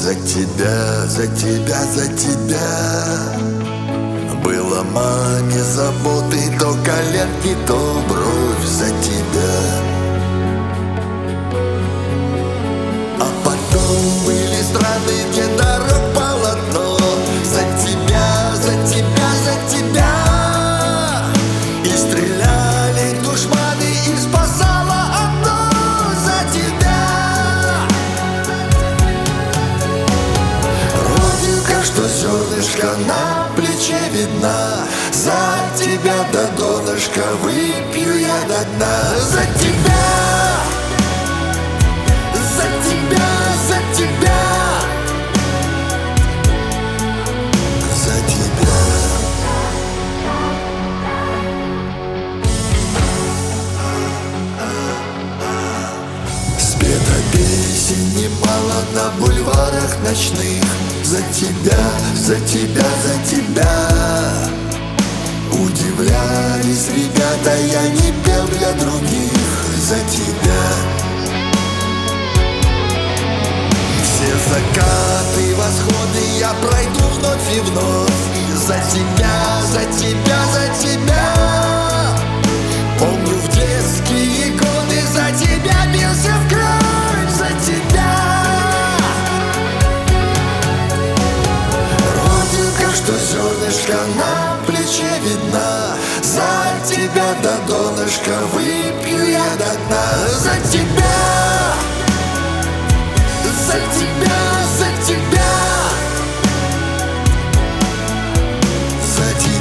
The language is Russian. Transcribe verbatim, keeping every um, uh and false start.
За тебя, за тебя, за тебя. Было маме заботы, то коленки, то бровь. За тебя. А потом были страны, где дорог полотно. За тебя, за тебя, за тебя. И стреляли душманы, и спасало одно. За тебя. Родинка, что зернышко на плече видна. За тебя до донышка выпью я до дна. За тебя. За тебя, за тебя. За тебя. Спета песен немало на бульварах ночных. За тебя, за тебя, за тебя. Удивлялись ребята, я не пел для других. За тебя. Все закаты, восходы я пройду вновь и вновь. За тебя, за тебя, за тебя. Помню в детские годы, за тебя бился в кровь. За тебя. Родинка, что зернышко на плече видна. За тебя до донышка выпью я до дна. За тебя. За тебя, за тебя. За тебя.